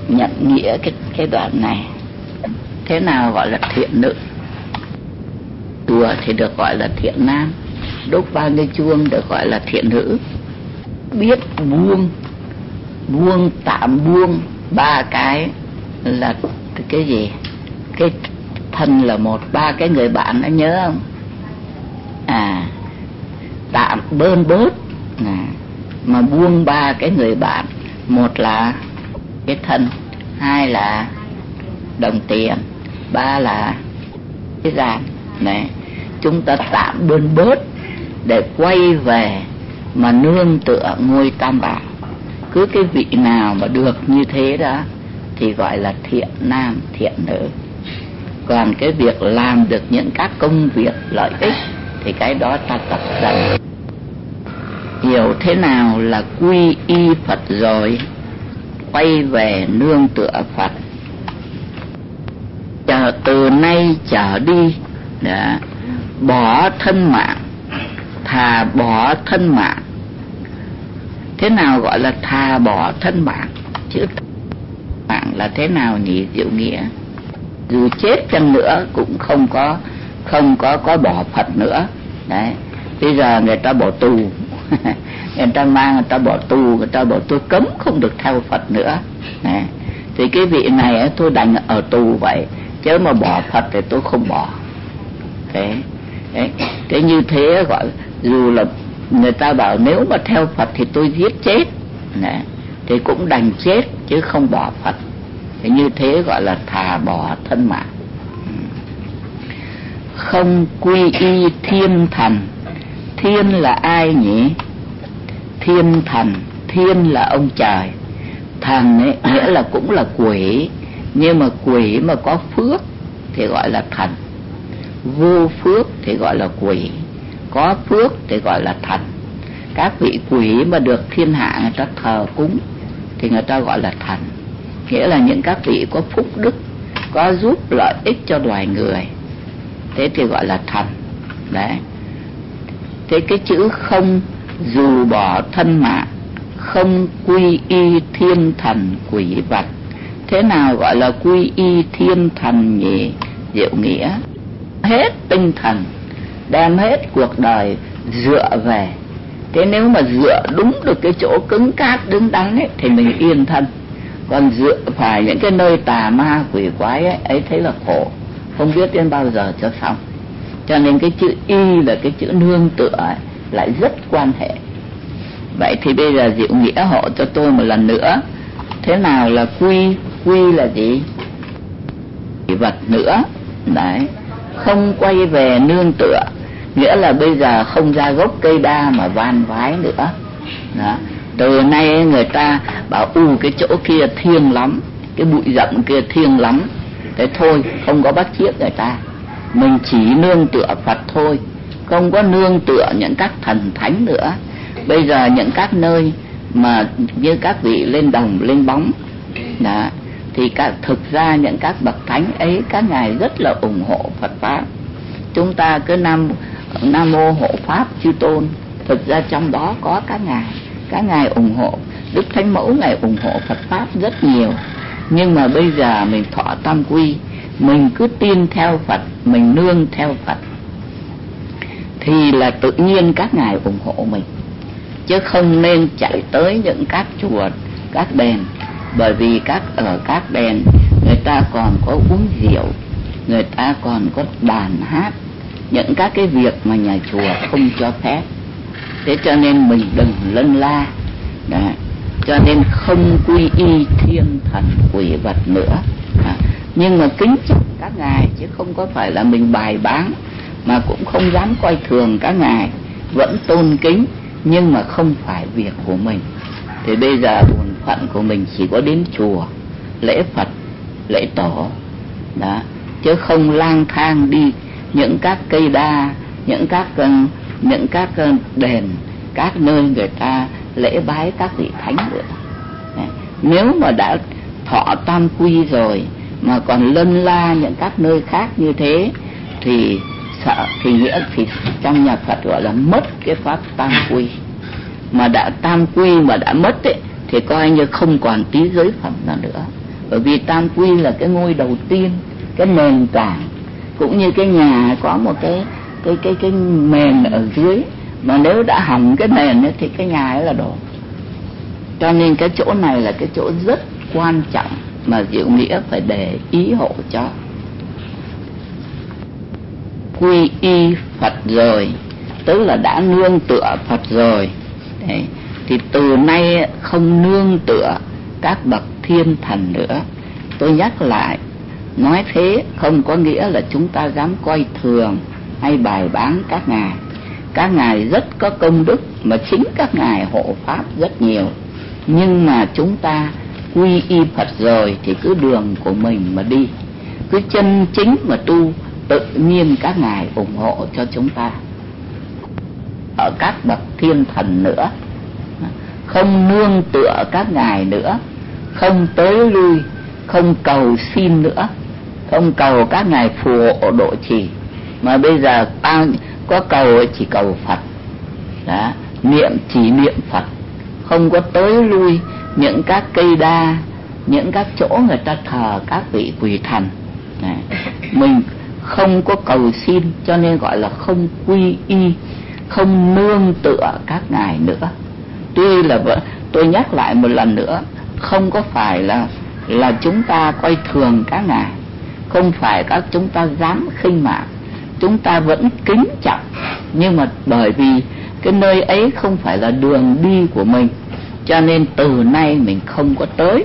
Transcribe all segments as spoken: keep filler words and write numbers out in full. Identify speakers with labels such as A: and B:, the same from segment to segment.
A: nhận nghĩa cái cái đoạn này. Thế nào gọi là thiện nữ? Chùa thì được gọi là thiện nam, đốt ba cái chuông được gọi là thiện nữ. Biết buông, buông tạm buông ba cái là cái gì? Cái thân là một, ba cái người bạn đã nhớ không? À, tạm bơn bớt à, mà buông ba cái người bạn. Một là cái thân, hai là đồng tiền, ba là cái gian này. Chúng ta tạm bơn bớt để quay về mà nương tựa ngôi Tam Bảo. Cứ cái vị nào mà được như thế đó thì gọi là thiện nam thiện nữ. Còn cái việc làm được những các công việc lợi ích thì cái đó ta tập dần. Hiểu thế nào là quy y Phật rồi, quay về nương tựa Phật. Chờ từ nay trở đi đã, bỏ thân mạng, thà bỏ thân mạng. Thế nào gọi là thà bỏ thân mạng? Chữ mạng là thế nào nhỉ Diệu Nghĩa? Dù chết chăng nữa cũng không có không có có bỏ Phật nữa. Đấy. Bây giờ người ta bỏ tù, người ta mang người ta bỏ tù, người ta bảo tôi cấm không được theo Phật nữa. Đấy. Thì cái vị này tôi đành ở tù vậy, chứ mà bỏ Phật thì tôi không bỏ. Thế, đấy. Thế như thế gọi dù là người ta bảo nếu mà theo Phật thì tôi giết chết, đấy, thì cũng đành chết chứ không bỏ Phật. Thì như thế gọi là thà bỏ thân mạng. Không quy y thiên thần. Thiên là ai nhỉ? Thiên thần, thiên là ông trời, thần ấy nghĩa là cũng là quỷ, nhưng mà quỷ mà có phước thì gọi là thần, vô phước thì gọi là quỷ, có phước thì gọi là thần. Các vị quỷ mà được thiên hạ người ta thờ cúng thì người ta gọi là thần, nghĩa là những các vị có phúc đức, có giúp lợi ích cho loài người, thế thì gọi là thần. Đấy. Thế cái chữ không dù bỏ thân mạng, không quy y thiên thần quỷ vật. Thế nào gọi là quy y thiên thần nhỉ Diệu Nghĩa? Hết tinh thần, đem hết cuộc đời dựa về. Thế nếu mà dựa đúng được cái chỗ cứng cáp đứng đắn ấy, thì mình yên thân. Còn dựa phải những cái nơi tà ma quỷ quái ấy, ấy thấy là khổ, không biết đến bao giờ cho xong. Cho nên cái chữ y là cái chữ nương tựa ấy, lại rất quan hệ. Vậy thì bây giờ Diệu Nghĩa hộ cho tôi một lần nữa. Thế nào là quy? Quy là gì? Vật nữa. Đấy. Không quay về nương tựa, nghĩa là bây giờ không ra gốc cây đa mà van vái nữa. Đó. Từ nay người ta bảo u cái chỗ kia thiêng lắm, cái bụi rậm kia thiêng lắm, thế thôi không có bắt chiếc người ta, mình chỉ nương tựa Phật thôi, không có nương tựa những các thần thánh nữa. Bây giờ những các nơi mà như các vị lên đồng lên bóng đó, thì các, thực ra những các bậc thánh ấy các ngài rất là ủng hộ Phật pháp. Chúng ta cứ nam nam mô hộ pháp chư tôn, thực ra trong đó có các ngài, các ngài ủng hộ. Đức Thánh Mẫu ngài ủng hộ Phật pháp rất nhiều. Nhưng mà bây giờ mình thọ tam quy, mình cứ tin theo Phật, mình nương theo Phật, thì là tự nhiên các ngài ủng hộ mình, chứ không nên chạy tới những các chùa, các đền. Bởi vì các ở các đền người ta còn có uống rượu, người ta còn có đàn hát, những các cái việc mà nhà chùa không cho phép. Thế cho nên mình đừng lân la. Đấy. Cho nên không quy y thiên thần quỷ vật nữa. À, nhưng mà kính trọng các ngài, chứ không có phải là mình bài báng, mà cũng không dám coi thường các ngài, vẫn tôn kính, nhưng mà không phải việc của mình. Thì bây giờ bổn phận của mình chỉ có đến chùa lễ Phật, lễ tổ đó, chứ không lang thang đi những các cây đa, những các những các đền, các nơi người ta lễ bái các vị thánh nữa. Đấy. Nếu mà đã thọ tam quy rồi mà còn lân la những các nơi khác như thế thì sợ, thì nghĩa thì trong nhà Phật gọi là mất cái pháp tam quy. Mà đã tam quy mà đã mất ấy, thì coi như không còn tí giới phẩm nào nữa. Bởi vì tam quy là cái ngôi đầu tiên, cái nền tảng, cũng như cái nhà có một cái cái cái cái mền ở dưới, mà nếu đã hỏng cái nền ấy, thì cái nhà ấy là đổ. Cho nên cái chỗ này là cái chỗ rất quan trọng mà Diệu Nghĩa phải để ý hộ cho. Quy y Phật rồi, tức là đã nương tựa Phật rồi. Đấy. Thì từ nay không nương tựa các bậc thiên thần nữa. Tôi nhắc lại, nói thế không có nghĩa là chúng ta dám coi thường hay bài bán các ngài. Các ngài rất có công đức, mà chính các ngài hộ pháp rất nhiều. Nhưng mà chúng ta quy y Phật rồi thì cứ đường của mình mà đi, cứ chân chính mà tu, tự nhiên các ngài ủng hộ cho chúng ta. Ở các bậc thiên thần nữa, không nương tựa các ngài nữa, không tới lui, không cầu xin nữa, không cầu các ngài phù hộ độ trì, mà bây giờ bao có cầu chỉ cầu Phật. Đó, niệm chỉ niệm Phật, không có tới lui những các cây đa, những các chỗ người ta thờ các vị quỷ thần. Đấy. Mình không có cầu xin, cho nên gọi là không quy y, không nương tựa các ngài nữa. Tuy là tôi nhắc lại một lần nữa, không có phải là là chúng ta coi thường các ngài, không phải các chúng ta dám khinh mạn, chúng ta vẫn kính trọng, nhưng mà bởi vì cái nơi ấy không phải là đường đi của mình, cho nên từ nay mình không có tới.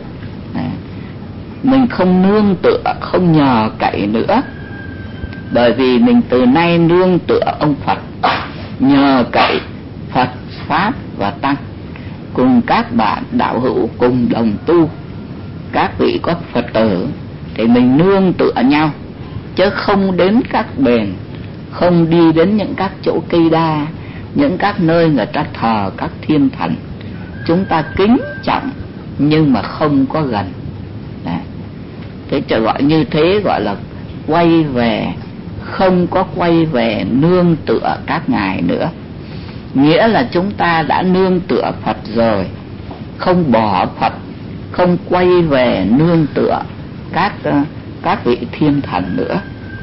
A: Mình không nương tựa, không nhờ cậy nữa, bởi vì mình từ nay nương tựa ông Phật, nhờ cậy Phật, Pháp và Tăng, cùng các bạn đạo hữu cùng đồng tu, các vị có Phật tử, thì mình nương tựa nhau, chứ không đến các đền, không đi đến những các chỗ cây đa, những các nơi người ta thờ các thiên thần. Chúng ta kính trọng nhưng mà không có gần. Đấy. Thế cho gọi như thế gọi là quay về, không có quay về nương tựa các ngài nữa. Nghĩa là chúng ta đã nương tựa Phật rồi, không bỏ Phật, không quay về nương tựa các các vị thiên thần nữa.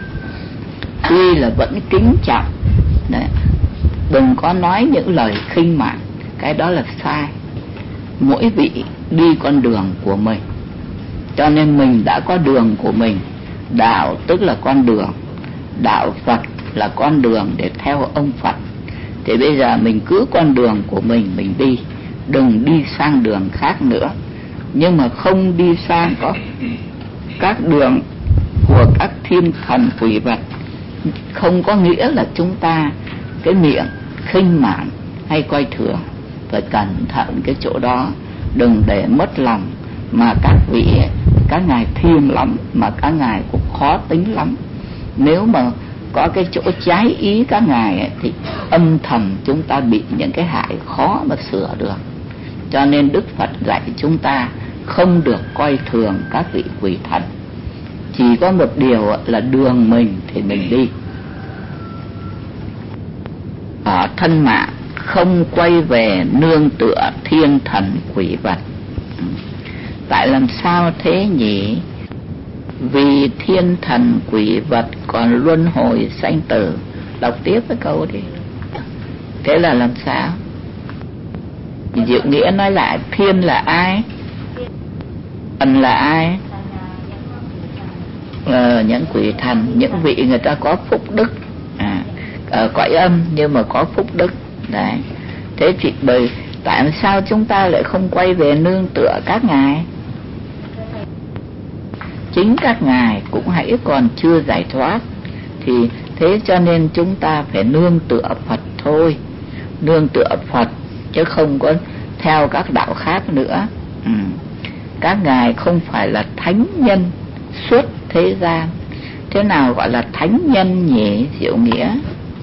A: Tuy là vẫn kính trọng. Đấy. Đừng có nói những lời khinh mạn, cái đó là sai. Mỗi vị đi con đường của mình, cho nên mình đã có đường của mình. Đạo tức là con đường, đạo Phật là con đường để theo ông Phật. Thì bây giờ mình cứ con đường của mình mình đi, đừng đi sang đường khác nữa. Nhưng mà không đi sang có các đường của các thiên thần quỷ vật, không có nghĩa là chúng ta cái miệng khinh mạn hay coi thường. Phải cẩn thận cái chỗ đó, đừng để mất lòng. Mà các vị, các ngài thiêng lắm, mà các ngài cũng khó tính lắm. Nếu mà có cái chỗ trái ý các ngài ấy, thì âm thầm chúng ta bị những cái hại khó mà sửa được. Cho nên Đức Phật dạy chúng ta không được coi thường các vị quỷ thần. Chỉ có một điều là đường mình thì mình đi. Ở thân mạng không quay về nương tựa thiên thần quỷ vật. Tại làm sao thế nhỉ? Vì thiên thần quỷ vật còn luân hồi sanh tử. Đọc tiếp cái câu đi. Thế là làm sao? Diệu Nghĩa nói lại, thiên là ai? Thần là ai? Ờ, những quỷ thần, những vị người ta có phúc đức, à, ở cõi âm nhưng mà có phúc đức. Đấy. Thế thì bởi tại sao chúng ta lại không quay về nương tựa các ngài? Chính các ngài cũng hãy còn chưa giải thoát, thì thế cho nên chúng ta phải nương tựa Phật thôi, nương tựa Phật chứ không có theo các đạo khác nữa. Ừ. Các ngài không phải là thánh nhân suốt thế gian. Thế nào gọi là thánh nhân nhỉ Diệu Nghĩa?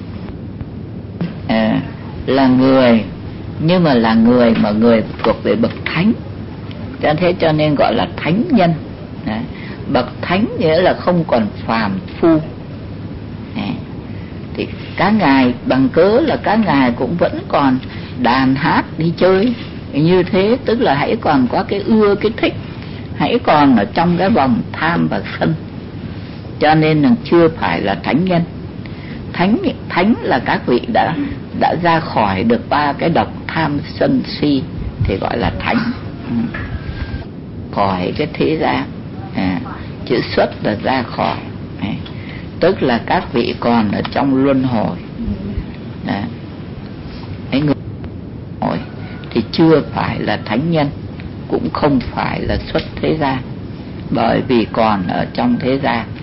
A: À, là người, nhưng mà là người mà người thuộc về bậc thánh, cho thế cho nên gọi là thánh nhân. Đấy. Bậc thánh nghĩa là không còn phàm phu. Đấy. Thì các ngài bằng cớ là các ngài cũng vẫn còn đàn hát đi chơi như thế, tức là hãy còn có cái ưa cái thích, hãy còn ở trong cái vòng tham và sân, cho nên là chưa phải là thánh nhân. Thánh thánh là các vị đã đã ra khỏi được ba cái độc tham sân si thì gọi là thánh. Ừ. Khỏi cái thế gian, à, chữ xuất là ra khỏi, à, tức là các vị còn ở trong luân hồi. À, cái người hồi thì chưa phải là thánh nhân, cũng không phải là xuất thế gian, bởi vì còn ở trong thế gian.